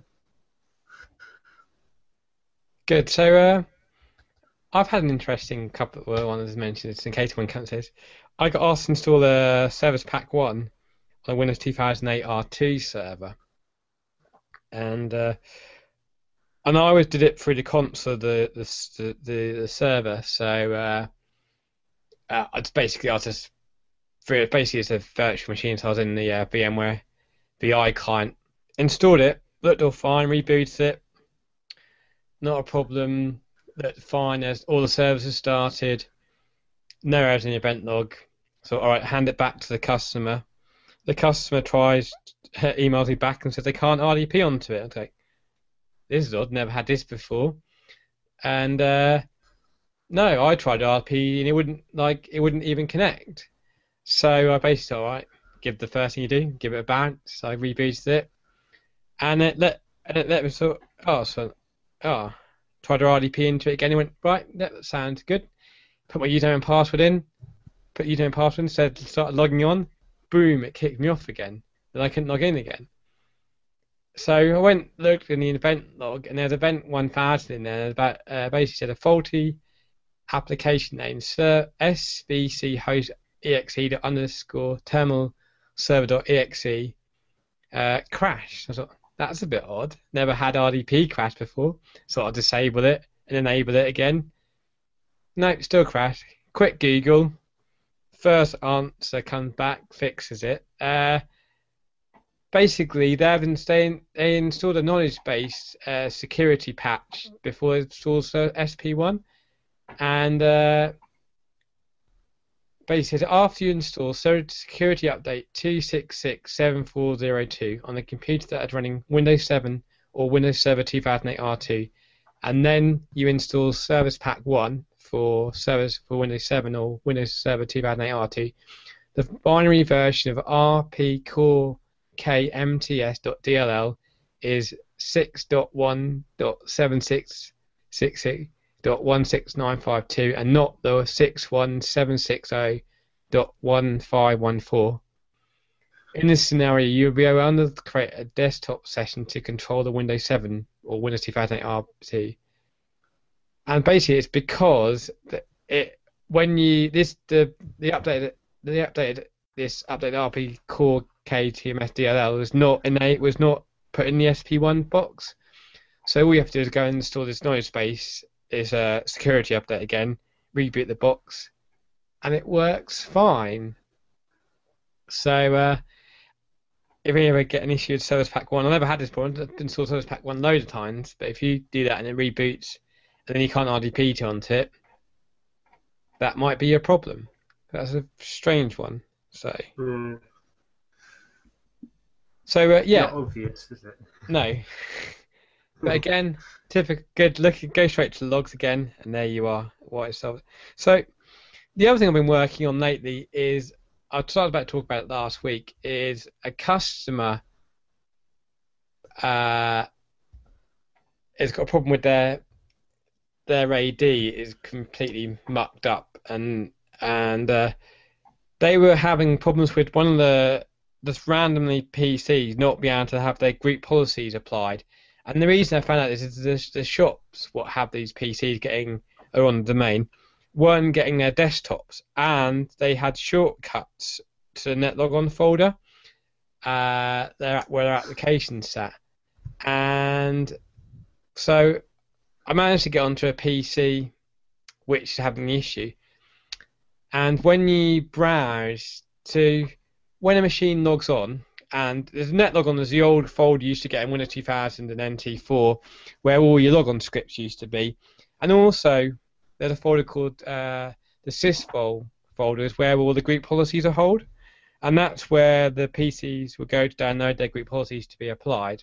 Good. So uh, I've had an interesting couple. Well, one that's mentioned, it's in case one comes says, I got asked to install a Service Pack one on a Windows two thousand eight R two server, and uh, and I always did it through the console, the the the, the server. So uh, uh, it's basically I was just basically it's a virtual machine, so I was in the uh, VMware V I client, installed it, looked all fine, rebooted it, not a problem, looked fine as all the services started, no errors in the event log. So all right, hand it back to the customer. The customer tries, emails me back and says they can't R D P onto it. I was like, this is odd, never had this before. And uh, no, I tried R D P and it wouldn't like it wouldn't even connect. So I basically said, all right, give the first thing you do, give it a bounce. So I rebooted it, and it let and it let me sort. Oh, so oh, tried to R D P into it again. It went right. That sounds good. Put my username and password in. Put username and password in. Said started logging on. Boom! It kicked me off again. Then I couldn't log in again. So I went looked in the event log, and there's event one thousand in there. About uh, basically said a faulty application name, sir, S V C host exe underscore terminal server dot exe uh, crashed. I thought that's a bit odd. Never had R D P crash before, so I disable it and enable it again. No, still crashed. Quick Google. First answer comes back, fixes it. Uh, basically, they've installed, they installed a knowledge-based uh, security patch before they installed S P one, and uh, basically after you install security update two six six seven four zero two on the computer that is running Windows seven or Windows Server two thousand eight R two, and then you install Service Pack one for service for Windows seven or Windows Server two thousand eight R two, the binary version of R P core K M T S dot D L L is six dot one dot seven six six six dot one six nine five two and not the six one seven six zero dot one five one four. In this scenario, you'll be able to create a desktop session to control the Windows seven or Windows two thousand eight R two. And basically, it's because it when you this the the updated the updated this updated R P core K T M S D L L was not innate was not put in the S P one box. So all you have to do is go and install this knowledge base, is a security update again, reboot the box, and it works fine. So uh, if you ever get an issue with Service Pack one, I never had this problem. I've installed Service Pack one loads of times, but if you do that and it reboots, and then you can't R D P onto it, that might be a problem. That's a strange one. So, mm. so uh, yeah. Not obvious, is it? No. But again, typical good. Look, go straight to the logs again, and there you are. What is solved. So, the other thing I've been working on lately is I started about to talk about it last week. Is a customer uh, has got a problem with their their A D is completely mucked up, and and uh, they were having problems with one of the just randomly P Cs not being able to have their group policies applied. And the reason I found out is, is the, the shops what have these P Cs getting are on the domain weren't getting their desktops, and they had shortcuts to the netlogon folder uh, their, where their applications sat. And so I managed to get onto a P C which is having the issue. And when you browse to, when a machine logs on, and there's netlogon, there's the old folder you used to get in Windows two thousand and N T four, where all your logon scripts used to be. And also, there's a folder called uh, the sysvol folders, where all the group policies are held. And that's where the P Cs will go to download their group policies to be applied.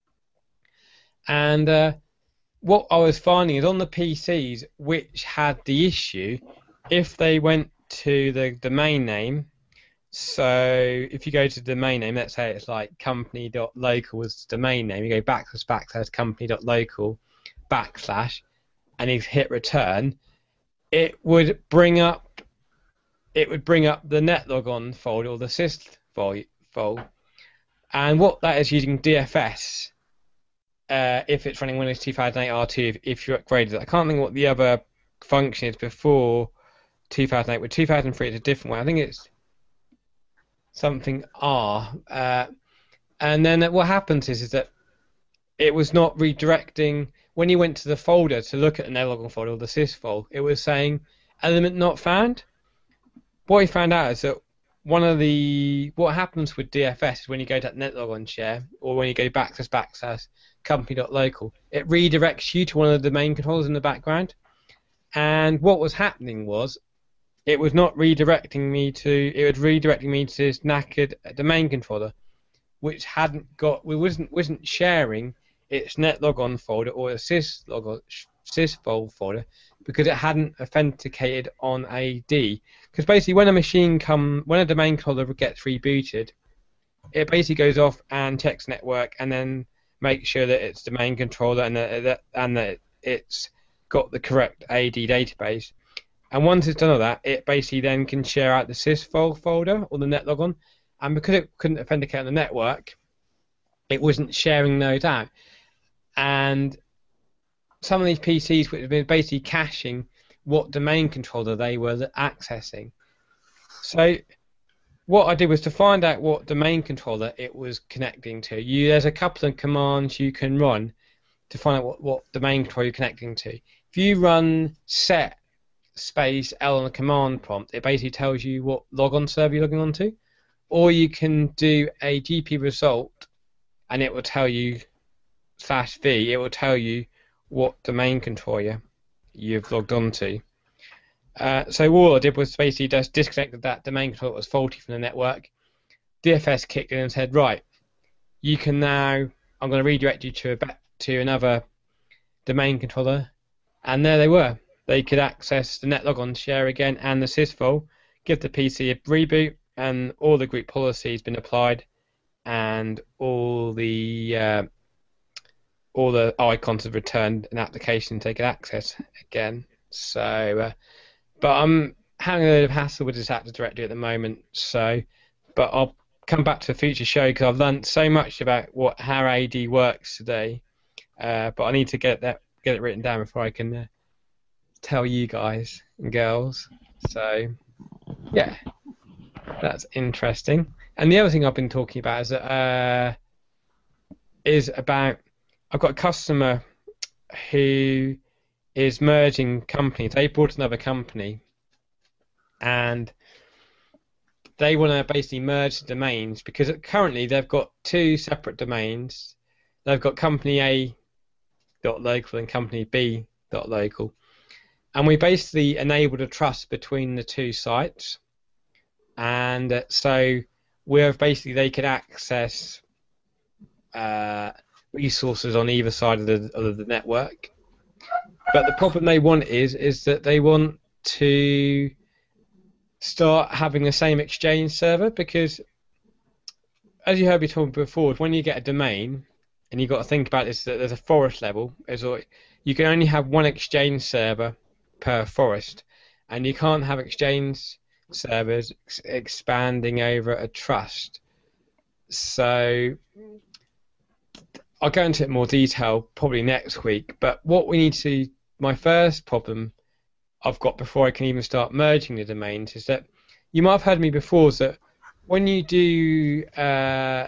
And uh, what I was finding is on the P Cs which had the issue, if they went to the domain name, so if you go to the domain name, let's say it's like company.local was the domain name, you go backslash backslash company.local backslash, and you hit return, it would bring up it would bring up the netlogon folder or the sysvol folder, and what that is using D F S. Uh, if it's running Windows two thousand eight R two, if, if you upgraded it. I can't think what the other function is before two thousand eight. With two thousand three, it's a different way. I think it's something R. Uh, and then what happens is, is that it was not redirecting. When you went to the folder to look at the netlogon folder or the sysvol, it was saying element not found. what we found out is that one of the what happens with D F S is when you go to that netlogon share or when you go backslash backslash company.local, it redirects you to one of the domain controllers in the background. And what was happening was it was not redirecting me to it was redirecting me to this knackered domain controller, which hadn't got we wasn't wasn't sharing its netlogon folder or a syslogon sysvol folder because it hadn't authenticated on A D. Because basically, when a machine come, when a domain controller gets rebooted, it basically goes off and checks network and then makes sure that it's domain controller and that and that it's got the correct A D database. And once it's done all that, it basically then can share out the sysvol folder or the netlogon. And because it couldn't authenticate on the network, it wasn't sharing those out. And some of these P Cs would have been basically caching what domain controller they were accessing. So what I did was to find out what domain controller it was connecting to. You, there's a couple of commands you can run to find out what, what domain controller you're connecting to. If you run set space L on the command prompt, it basically tells you what logon server you're logging onto. Or you can do a G P result and it will tell you slash V, it will tell you what domain controller you've logged onto. Uh, so all I did was basically just disconnected that domain controller that was faulty from the network. D F S kicked in and said, right, you can now, I'm going to redirect you to a, to another domain controller, and there they were. They could access the netlogon share again and the sysvol, give the P C a reboot, and all the group policies been applied, and all the uh, all the icons have returned an application to take access again. So, uh, but I'm having a bit of hassle with this Active Directory at the moment. So, but I'll come back to a future show because I've learned so much about what how A D works today. Uh, but I need to get that get it written down before I can uh, tell you guys and girls. So, yeah, that's interesting. And the other thing I've been talking about is that, uh, is about I've got a customer who is merging companies. They bought another company, and they want to basically merge the domains because currently they've got two separate domains. They've got company A dot local and company B dot local, and we basically enabled a trust between the two sites, and uh, so we're basically they could access uh, resources on either side of the of the network. But the problem they want is is that they want to start having the same exchange server because, as you heard me talking before, when you get a domain, and you've got to think about this, that there's a forest level. There's a, you can only have one exchange server per forest, and you can't have exchange servers ex expanding over a trust. So I'll go into it in more detail probably next week, but what we need to, my first problem I've got before I can even start merging the domains is that you might have heard me before is that when you do uh,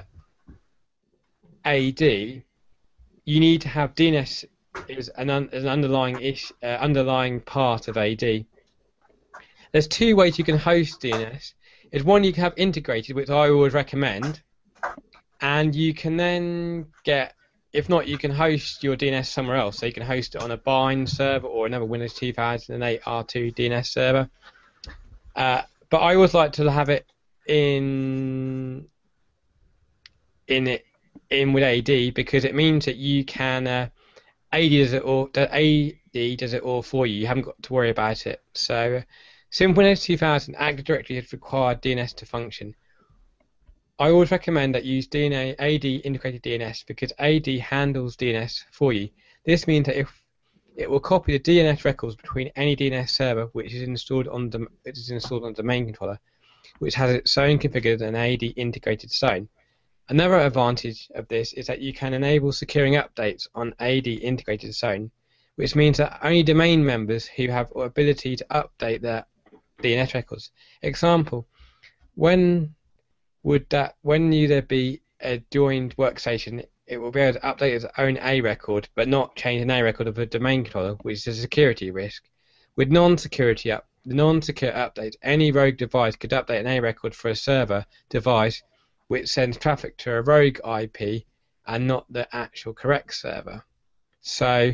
A D, you need to have D N S as an, un as an underlying, ish, uh, underlying part of A D. There's two ways you can host D N S. Is one you can have integrated, which I always recommend, and you can then get, if not, you can host your D N S somewhere else. So you can host it on a bind server or another Windows two thousand eight R two D N S server. Uh, but I always like to have it in in it in with A D because it means that you can uh, A D does it all. A D does it all for you. You haven't got to worry about it. So, uh, since Windows two thousand, Active Directory has required D N S to function. I always recommend that you use D N A, A D integrated D N S because A D handles D N S for you. This means that if it will copy the D N S records between any D N S server which is installed on the it is installed on the domain controller, which has its own configured and A D integrated zone. Another advantage of this is that you can enable securing updates on A D integrated zone, which means that only domain members who have the ability to update their D N S records. Example: when would that when you there be a joined workstation, it will be able to update its own A record, but not change an A record of a domain controller, which is a security risk. With non-security up the non-secure update. Any rogue device could update an A record for a server device which sends traffic to a rogue I P and not the actual correct server. So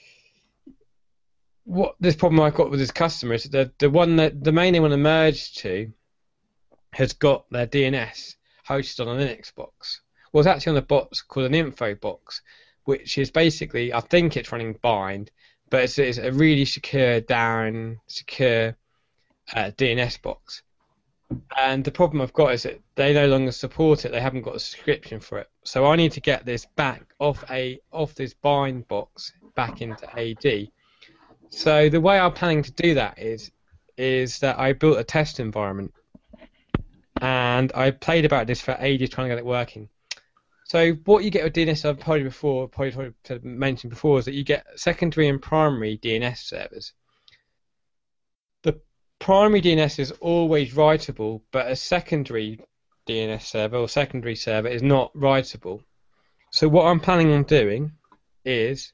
what this problem I've got with this customer is that the one that the main they want to merge to has got their D N S hosted on a Linux box. Well, it's actually on a box called an info box, which is basically, I think it's running bind, but it's, it's a really secure down, secure uh, D N S box. And the problem I've got is that they no longer support it. They haven't got a subscription for it. So I need to get this back off a off this bind box back into A D. So the way I'm planning to do that is is that I built a test environment, and I played about this for ages trying to get it working. So what you get with D N S, I've probably before probably mentioned before, is that you get secondary and primary D N S servers. The primary D N S is always writable, but a secondary D N S server or secondary server is not writable. So what I'm planning on doing is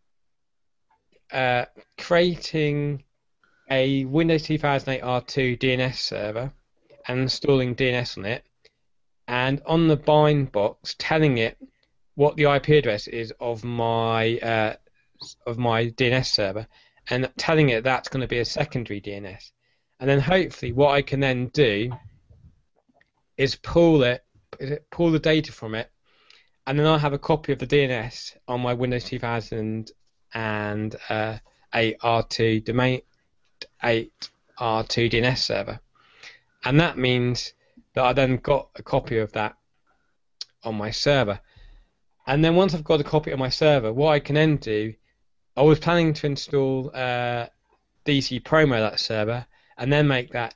uh, creating a Windows two thousand eight R two D N S server and installing D N S on it, and on the bind box telling it what the I P address is of my uh, of my D N S server, and telling it that's going to be a secondary D N S. And then hopefully what I can then do is pull it, is it pull the data from it, and then I'll have a copy of the D N S on my Windows two thousand eight R two domain eight R two D N S server, and that means that I then got a copy of that on my server. And then once I've got a copy on my server, what I can then do, I was planning to install uh, D C Promo that server, and then make that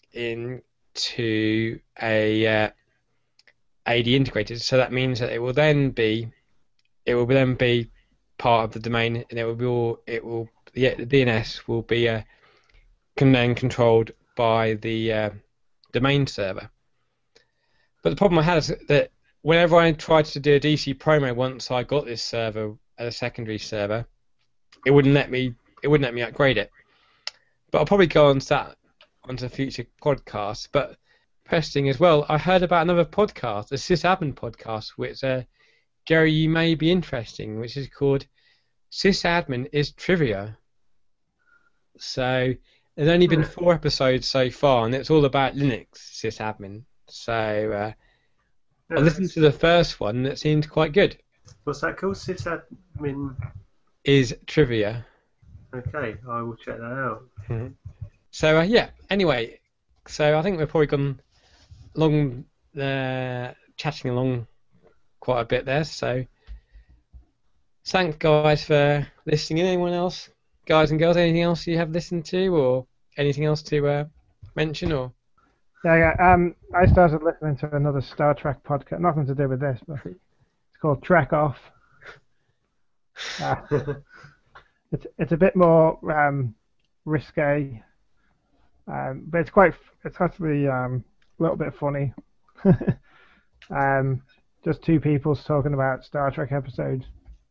into a uh, A D integrated. So that means that it will then be, it will then be part of the domain, and it will be all, it will yeah, the D N S will be uh, can then controlled by the uh, domain server. But the problem I had is that whenever I tried to do a D C Promo once I got this server as a secondary server, it wouldn't let me. It wouldn't let me upgrade it. But I'll probably go on to that onto future podcasts. But interesting as well, I heard about another podcast, a sysadmin podcast, which uh, Jerry, you may be interesting, which is called Sysadmin is Trivia. So there's only been four episodes so far, and it's all about Linux sysadmin. So uh, Yeah, I listened to the first one, and it seemed quite good. What's that called? Sysadmin. Is Trivia. Okay, I will check that out. Mm-hmm. So uh, yeah. Anyway, so I think we've probably gone along, uh, chatting along quite a bit there. So thanks, guys, for listening in. Anyone else, guys and girls, anything else you have listened to, or anything else to uh, mention, or? Yeah, yeah. Um, I started listening to another Star Trek podcast. Nothing to do with this, but it's called Trek Off. Uh, it's it's a bit more um, risque, um, but it's quite. It's actually um, a little bit funny. um, just two people talking about Star Trek episodes.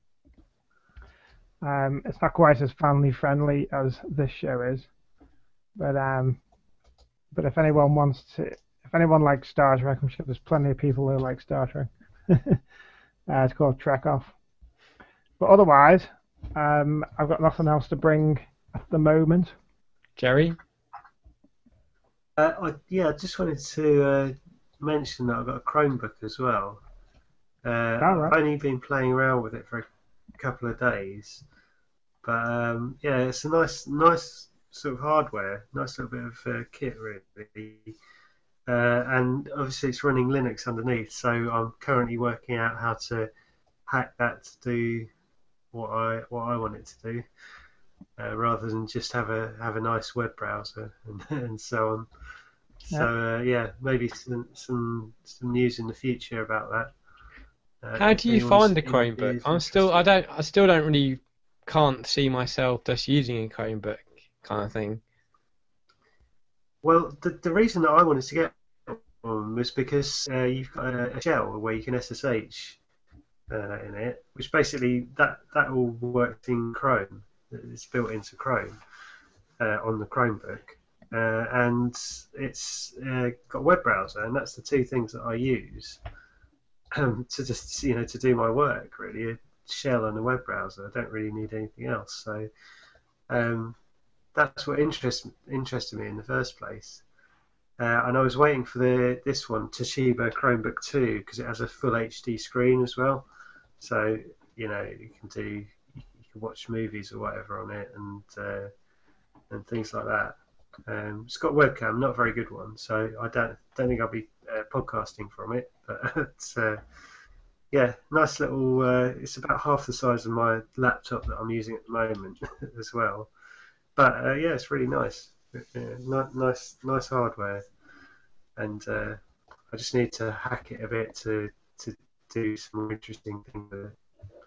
Um, it's not quite as family friendly as this show is, but um. But if anyone wants to, if anyone likes Star Trek, I'm sure there's plenty of people who like Star Trek. uh, it's called Trek Off. But otherwise, um, I've got nothing else to bring at the moment. Jerry? Uh, I, yeah, I just wanted to uh, mention that I've got a Chromebook as well. Uh, right. I've only been playing around with it for a couple of days, but um, yeah, it's a nice, nice. sort of hardware, nice little bit of uh, kit really, uh, and obviously it's running Linux underneath, so I'm currently working out how to hack that to do what I what I want it to do, uh, rather than just have a have a nice web browser and, and so on. Yeah. So uh, yeah, maybe some, some some news in the future about that. Uh, How do you find the Chromebook? I'm still I don't I still don't really can't see myself just using a Chromebook kind of thing. Well, the the reason that I wanted to get one was because uh, you've got a, a shell where you can S S H uh, in it, which basically that that all works in Chrome. It's built into Chrome uh, on the Chromebook, uh, and it's uh, got a web browser, and that's the two things that I use um, to just you know to do my work. Really, a shell and a web browser. I don't really need anything else. So um, that's what interest, interested me in the first place. Uh, and I was waiting for the this one, Toshiba Chromebook two, because it has a full H D screen as well. So you know you can do you can watch movies or whatever on it, and uh, and things like that. Um, it's got a webcam, not a very good one, so I don't don't think I'll be uh, podcasting from it. But it's uh, yeah, nice little. Uh, it's about half the size of my laptop that I'm using at the moment as well. But uh, yeah, it's really nice. Yeah, nice, nice hardware, and uh, I just need to hack it a bit to to do some more interesting things with it.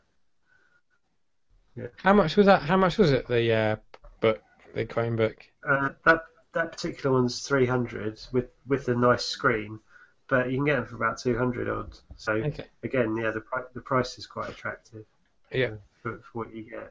Yeah. How much was that? How much was it? The uh, book, the Chromebook. Uh, that that particular one's three hundred with with a nice screen, but you can get them for about two hundred odd. So Okay. again, yeah, the pri- the price is quite attractive. Yeah. uh, for, for what you get.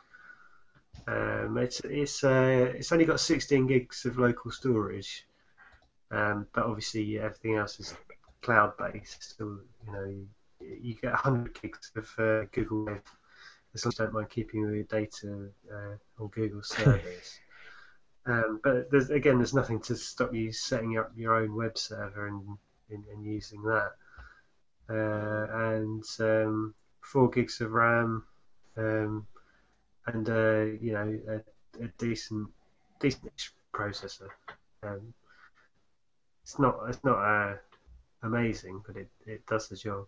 Um, it's it's uh, it's only got sixteen gigs of local storage, um, but obviously everything else is cloud based. So you know you, you get one hundred gigs of uh, Google Wave, as long as you don't mind keeping your data uh, on Google servers. um, but there's again, there's nothing to stop you setting up your own web server and and, and using that. Uh, and um, four gigs of RAM. Um, And uh, you know a, a decent, decent processor. Um, it's not it's not uh, amazing, but it, it does the job.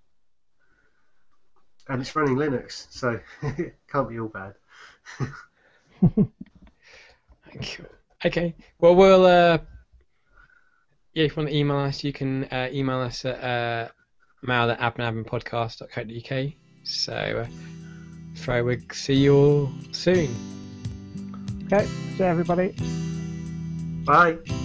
And it's running Linux, so it can't be all bad. Cool. Okay. Well, we'll. Uh, yeah, if you want to email us, you can uh, email us at uh, mail at admin admin podcast dot co dot U K. So. Uh, So we'll see you all soon. Okay, see everybody. Bye.